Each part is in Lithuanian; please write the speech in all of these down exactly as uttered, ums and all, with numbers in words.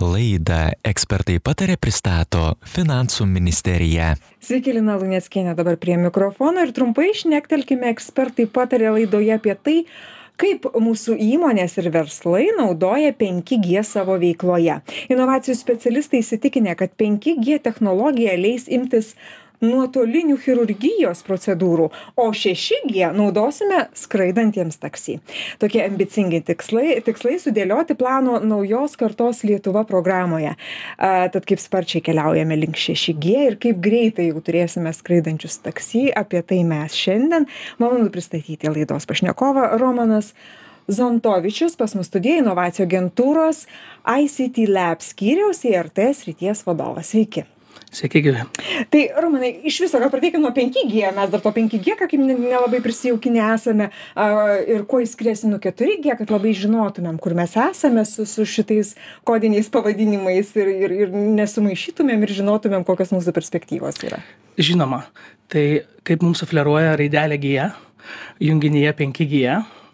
Laidą Ekspertai pataria pristato Finansų ministerija. Sveiki, Lina Luneckienė dabar prie mikrofono ir trumpai šnektelkime Ekspertai pataria laidoje apie tai, kaip mūsų įmonės ir verslai naudoja penki G savo veikloje. Inovacijų specialistai įsitikinę, kad penki G technologija leis imtis nuotolinių chirurgijos procedūrų, o šeši G naudosime skraidantiems taksi. Tokie ambicingi tikslai, tikslai sudėlioti plano naujos kartos Lietuva programoje. A, tad kaip sparčiai keliaujame link šeši G ir kaip greitai jau turėsime skraidančius taksi, apie tai mes šiandien. Malonu pristatyti laidos pašnekovą Romanas Zontovičius, pas mus studijoje inovacijų agentūros I C T Lab skyriaus I R T srities vadovas. Sveiki. Sveiki, gyvi. Tai, Romanai, iš viso, gal pradėkime nuo penki G, mes dar to penki G, kaip nelabai prisijaukinę esame, a, ir kuo jis skiriasi nuo keturi G, kad labai žinotumėm, kur mes esame su, su šitais kodiniais pavadinimais ir, ir, ir nesumaišytumėm ir žinotumėm, kokios mūsų perspektyvos yra. Žinoma, tai kaip mums sufleruoja raidelė G, junginyje penki G,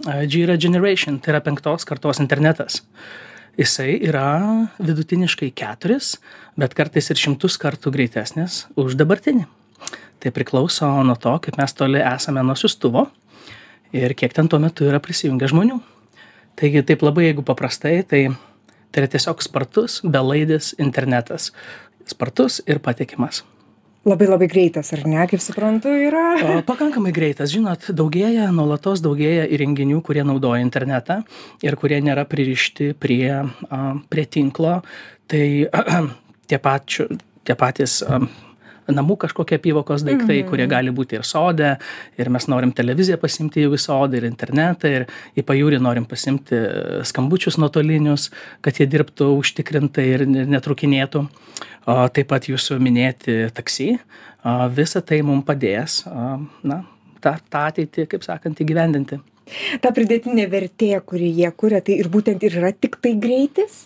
G yra generation, tai yra penktos kartos internetas. Jisai yra vidutiniškai keturis, bet kartais ir šimtus kartų greitesnis už dabartinį. Tai priklauso nuo to, kaip mes toli esame nuo siųstuvo ir kiek ten tuo metu yra prisijungę žmonių. Taigi taip labai, jeigu paprastai, tai, tai yra tiesiog spartus, belaidis internetas. Spartus ir patikimas. Labai labai greitas, ar ne, kaip suprantu, yra? O, pakankamai greitas. Žinot, daugėja, nuolatos daugėja įrenginių, kurie naudoja internetą ir kurie nėra pririšti prie, a, prie tinklo. Tai a, tie, pačiu, tie patys a, namų kažkokie apyvokos daiktai, mm-hmm. kurie gali būti ir sode, ir mes norim televiziją pasimti jau į sodą, ir internetą, ir į pajūrį norim pasimti skambučius nuotolinius, kad jie dirbtų užtikrintai ir netrukinėtų. O, taip pat jūsų minėti taksi, o, visa tai mums padės o, na, tą, tą ateitį, kaip sakant, įgyvendinti. Ta pridėtinė vertė, kurį jie kuria, tai ir būtent ir yra tik tai greitis?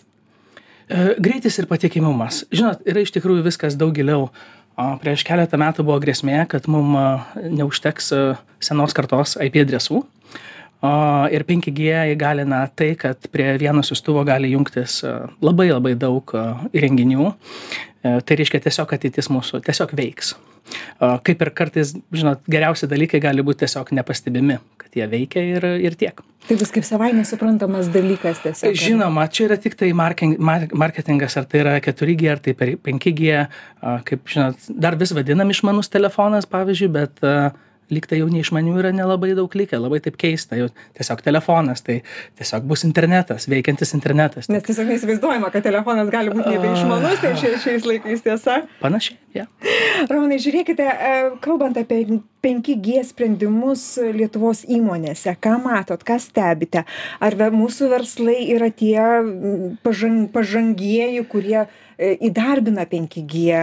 E, greitis ir patikimumas. Žinot, yra iš tikrųjų viskas daug giliau. O, prieš keletą metų buvo grėsmė, kad mums neužteks senos kartos I P adresų. O, ir penki G įgalina tai, kad prie vieno siųstuvo gali jungtis labai labai daug įrenginių. Tai reiškia tiesiog ateitis mūsų tiesiog veiks. O, kaip ir kartais, žinot, geriausi dalykai gali būti tiesiog nepastebimi, kad jie veikia ir, ir tiek. Tai bus kaip savaime suprantamas dalykas tiesiog. Žinoma, čia yra tik tai marketingas, ar tai yra keturi G, ar tai penki G, kaip žinot, dar vis vadinam išmanus telefonas, pavyzdžiui, bet lyg tai jau neišmanių yra nelabai daug likę, labai taip keista, jau tiesiog telefonas, tai tiesiog bus internetas, veikiantis internetas. Nes tiesiog neįsivaizduojama, kad telefonas gali būti nebeišmanus, tai šia, šiais laikais tiesa. Panašiai, ja. Romanai, žiūrėkite, kalbant apie penki G sprendimus Lietuvos įmonėse, ką matot, ką stebite? Ar mūsų verslai yra tie pažang, pažangieji, kurie įdarbina penki G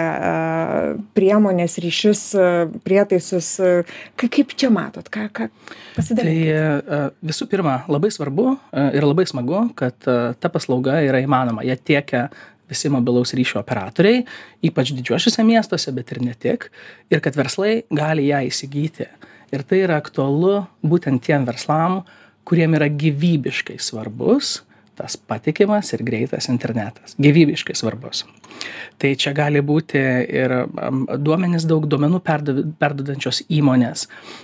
priemonės, ryšius, prietaisus? Kaip čia matot? Ką, ką pasidalinkite? Tai visų pirma, labai svarbu ir labai smagu, kad ta paslauga yra įmanoma. Jie tiekia visi mobilaus ryšio operatoriai, ypač didžiuosiuose miestuose, bet ir ne tik, ir kad verslai gali ją įsigyti. Ir tai yra aktualu būtent tiem verslam, kuriem yra gyvybiškai svarbus tas patikimas ir greitas internetas. Gyvybiškai svarbus. Tai čia gali būti ir duomenys, daug duomenų perduodančios įmonės,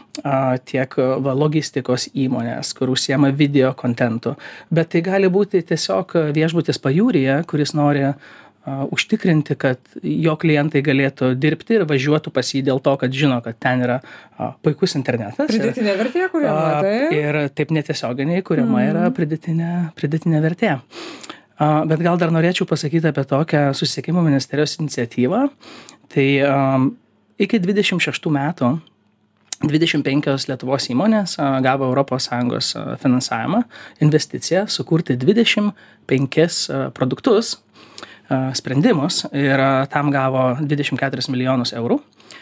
tiek va, logistikos įmonės, kur užsiema video kontentu, bet tai gali būti tiesiog viešbutis pajūryje, kuris nori Uh, užtikrinti, kad jo klientai galėtų dirbti ir važiuotų pas jį dėl to, kad žino, kad ten yra uh, puikus internetas. Pridėtinė vertė, kuriama, tai? Uh, ir taip netiesioginiai, kuriama mm. yra pridėtinė, pridėtinė vertė. Uh, bet gal dar norėčiau pasakyti apie tokią susisiekimo ministerijos iniciatyvą. Tai um, iki dvidešimt šeštų metų dvidešimt penkios Lietuvos įmonės uh, gavo Europos Sąjungos uh, finansavimą, investiciją sukurti dvidešimt penkis uh, produktus, sprendimus ir tam gavo dvidešimt keturis milijonus eurų.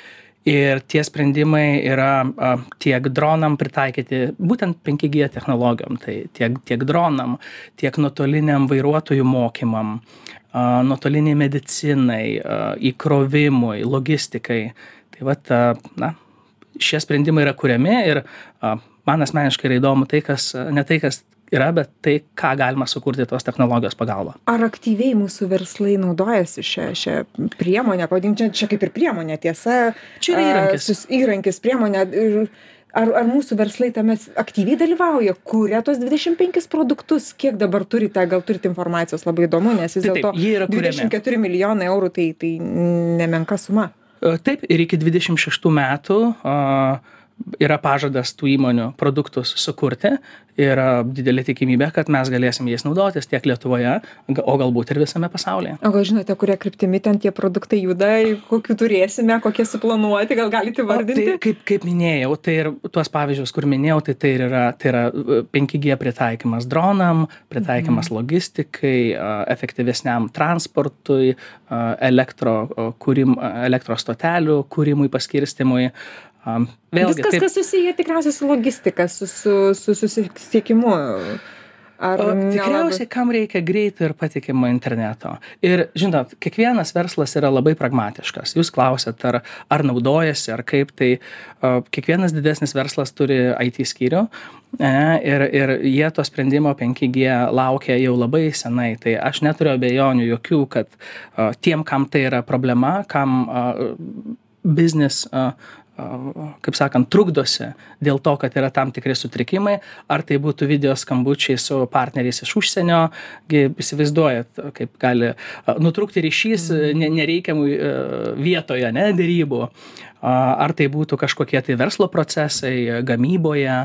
Ir tie sprendimai yra a, tiek dronam pritaikyti, būtent penki G technologijom, tai tiek, tiek dronam, tiek nuotoliniam vairuotojų mokymam, a, nuotoliniai medicinai, a, įkrovimui, logistikai. Tai vat, a, na, šie sprendimai yra kuriami ir a, man asmeniškai yra įdomu tai, kas, ne tai, kas yra, bet tai, ką galima sukurti tos technologijos pagalba. Ar aktyviai mūsų verslai naudojasi šią, šią priemonę, pavadinčią, čia kaip ir priemonė, tiesa. Čia yra įrankis. Sus, įrankis, priemonė. Ar, ar mūsų verslai tame aktyviai dalyvauja, kuria tos dvidešimt penkis produktus, kiek dabar turite, gal turite informacijos, labai įdomu, nes vis dėlto dvidešimt keturi milijonai eurų tai, tai nemenka suma. Taip, ir iki dvidešimt šeštų metų uh, yra pažadas tų įmonių produktus sukurti ir didelė tikimybė, kad mes galėsim jais naudotis tiek Lietuvoje, o galbūt ir visame pasaulyje. O gal žinote, kurie kryptimi ten tie produktai juda, kokių turėsime, kokie suplanuoti, gal galite vardinti? Tai, kaip, kaip minėjau, tai ir tuos pavyzdžius, kur minėjau, tai tai yra, tai yra penki G pritaikymas dronam, pritaikymas mhm. logistikai, efektyvesniam transportui, elektro kūrim, elektros stotelių kūrimui, paskirstimui. Um, vėlgi, Viskas, taip, kas susiję tikriausiai su logistika, su, su, su susisiekimu. Ar o, tikriausiai, kam reikia greito ir patikimo interneto. Ir, žinot, kiekvienas verslas yra labai pragmatiškas. Jūs klausėt, ar, ar naudojasi, ar kaip, tai uh, kiekvienas didesnis verslas turi I T skyrių e, ir, ir jie to sprendimo penki G laukia jau labai senai. Tai aš neturiu abejonių jokių, kad uh, tiem, kam tai yra problema, kam uh, business uh, kaip sakant, trukdosi dėl to, kad yra tam tikri sutrikimai, ar tai būtų video skambučiai su partneriais iš užsienio, įsivaizduojat, kaip gali nutrūkti ryšys nereikiamų vietoje, ne, dėrybų, ar tai būtų kažkokie tai verslo procesai, gamyboje,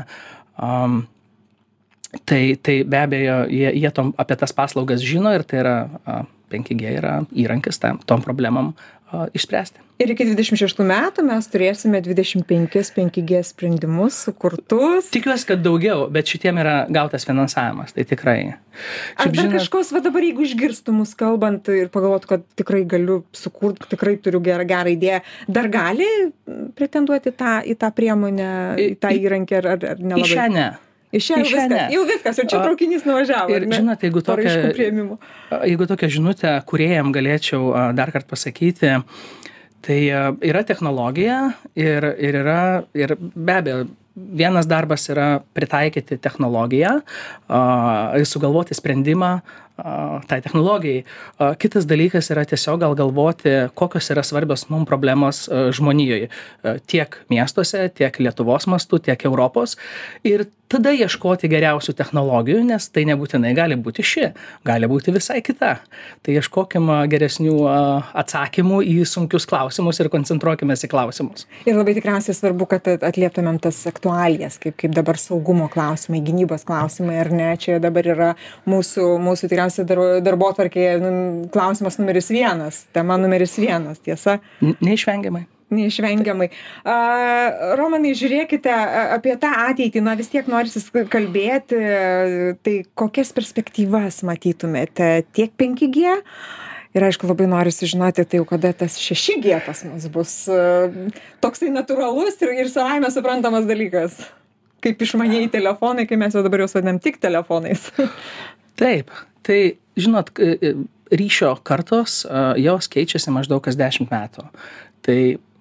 tai, tai be abejo, jie, jie tom, apie tas paslaugas žino ir tai yra penki G yra įrankis tam, tom problemam išspręsti. Ir iki dvidešimt šeštų metų mes turėsime dvidešimt penkis penki G sprendimus sukurtus. Tikiuosi, kad daugiau, bet šitiem yra gautas finansavimas, tai tikrai. Ar dar žinot, kažkos, va dabar jeigu išgirstų mus kalbant ir pagalvotų, kad tikrai galiu sukurti, tikrai turiu gerą, gerą idėją, dar gali pretenduoti tą, į tą priemonę, į tą įrankį ar, ar nelabai? Į šią ne. Iš čia jau viskas, jau viskas, jau čia traukinys nuvažiavo. Ir žinot, jeigu tokia, jeigu tokia žinutė kūrėjam galėčiau dar kartą pasakyti, tai yra technologija ir, ir yra, ir be abejo, vienas darbas yra pritaikyti technologiją, sugalvoti sprendimą tai technologijai. Kitas dalykas yra tiesiog gal galvoti, kokios yra svarbios mums problemos žmonijoje, tiek miestuose, tiek Lietuvos mastu, tiek Europos. Ir tada ieškoti geriausių technologijų, nes tai nebūtinai gali būti ši, gali būti visai kita. Tai ieškokim geresnių atsakymų į sunkius klausimus ir koncentruokimės į klausimus. Ir labai tikriausiai svarbu, kad atlieptumėm tas aktualijas, kaip, kaip dabar saugumo klausimai, gynybos klausimai, ar ne, čia dabar yra mūsų, mūsų tikriausiai dar, darbotvarkėje klausimas numeris vienas, tema numeris vienas, tiesa? Neišvengiamai. Neišvengiamai. A, Romanai, žiūrėkite apie tą ateitį, na vis tiek norisi kalbėti, tai kokias perspektyvas matytumėte tiek penki G ir aišku labai norisi žinoti, tai jau kada tas šeši G pas mus bus toksai natūralus ir, ir savaime suprantamas dalykas, kaip išmanieji telefonai, kai mes jau dabar juos vadinam tik telefonais. Taip, tai žinot, ryšio kartos jos keičiasi maždaug kas dešimt metų. Tai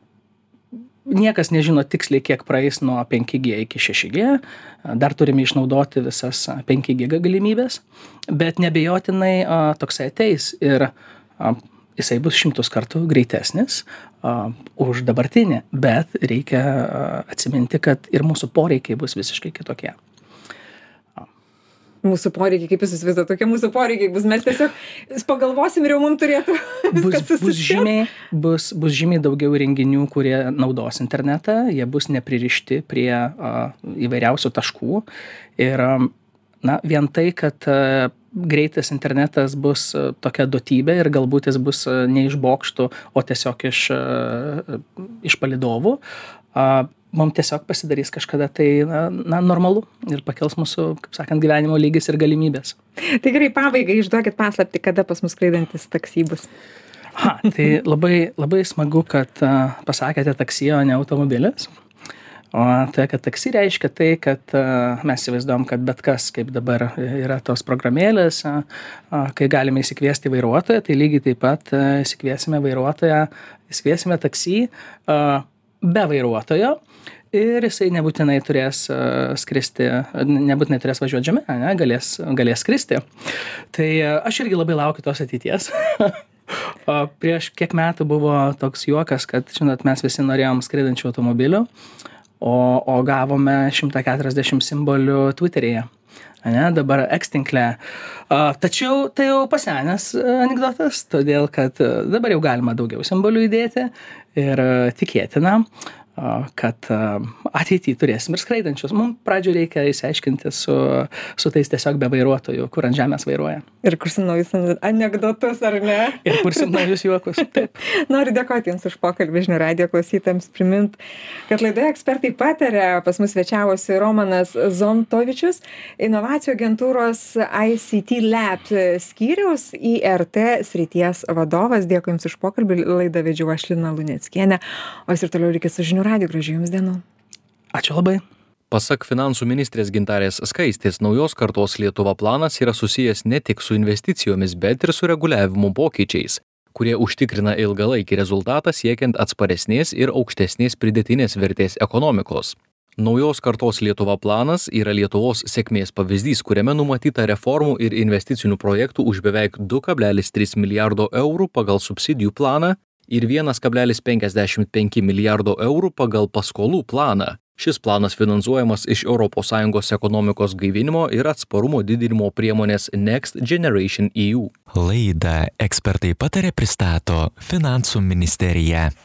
niekas nežino tiksliai, kiek praeis nuo penki G iki šeši G. Dar turime išnaudoti visas penki G galimybės, bet nebejotinai toksai ateis ir jisai bus šimtus kartų greitesnis už dabartinį, bet reikia atsiminti, kad ir mūsų poreikiai bus visiškai kitokie. Mūsų poreikiai, kaip jūs įsivaizduojate, tokie mūsų poreikiai bus, mes tiesiog pagalvosim ir jau mums turėtų viskas bus, bus, žymiai, bus, bus žymiai daugiau renginių, kurie naudos internetą, jie bus nepririšti prie uh, įvairiausių taškų ir um, na, vien tai, kad uh, greitas internetas bus uh, tokia duotybė ir galbūt jis bus uh, ne iš bokštų, o tiesiog iš, uh, iš palydovų, uh, mums tiesiog pasidarys kažkada tai na, na, normalu ir pakels mūsų, kaip sakant, gyvenimo lygis ir galimybės. Tai gerai, pabaigai išduokit paslaptį, kada pas mus skraidantis taksi bus. Ha, tai labai, labai smagu, kad uh, pasakėte taksi, o ne automobilis. O tai, kad taksi reiškia tai, kad uh, mes įsivaizduojam, kad bet kas, kaip dabar yra tos programėlės, uh, uh, kai galime įsikviesti vairuotoją, tai lygiai taip pat uh, įsikviesime vairuotoją, įsikviesime taksi uh, be vairuotojo ir jisai nebūtinai turės skristi, nebūtinai turės važiuoti žemę, ne, galės, galės skristi. Tai aš irgi labai laukiu tos ateities. O prieš kiek metų buvo toks juokas, kad, žinot, mes visi norėjom skraidančių automobilių, o, o gavome šimtą keturiasdešimt simbolių Twitteryje. Ne, dabar X tinkle. Tačiau tai jau pasenęs anekdotas, todėl kad dabar jau galima daugiau simbolių įdėti ir tikėtina, kad ateityje turėsim ir skraidančius. Mums pradžio reikia įsiaiškinti su, su tais tiesiog be vairuotojų, kur ant žemės vairuoja. Ir kursim naujus anekdotus, ar ne? Ir kursim naujus juokus. Taip. Noriu dėkoti Jums už pokalbį, žinių radijo klausytojams primint, kad laidoje ekspertai pataria, pas mus svečiavosi Romanas Zontovičius, inovacijų agentūros I C T Lab skyriaus I R T srities vadovas. Dėkui Jums už pokalbį, laidą vedžiau aš Lina Luneckienė, o ir toliau reikia su žinių radijo. Gražių Jums dienų. Ačiū labai. Pasak finansų ministrės Gintarės Skaistės, naujos kartos Lietuva planas yra susijęs ne tik su investicijomis, bet ir su reguliavimo pokyčiais, kurie užtikrina ilgalaikį rezultatą siekiant atsparesnės ir aukštesnės pridėtinės vertės ekonomikos. Naujos kartos Lietuva planas yra Lietuvos sėkmės pavyzdys, kuriame numatyta reformų ir investicinių projektų už beveik du kablelis tris milijardo eurų pagal subsidijų planą ir vienas kablelis penkiasdešimt penki milijardo eurų pagal paskolų planą. Šis planas finansuojamas iš Europos Sąjungos ekonomikos gaivinimo ir atsparumo didinimo priemonės Next Generation E U. Laidą Ekspertai pataria pristato Finansų ministerija.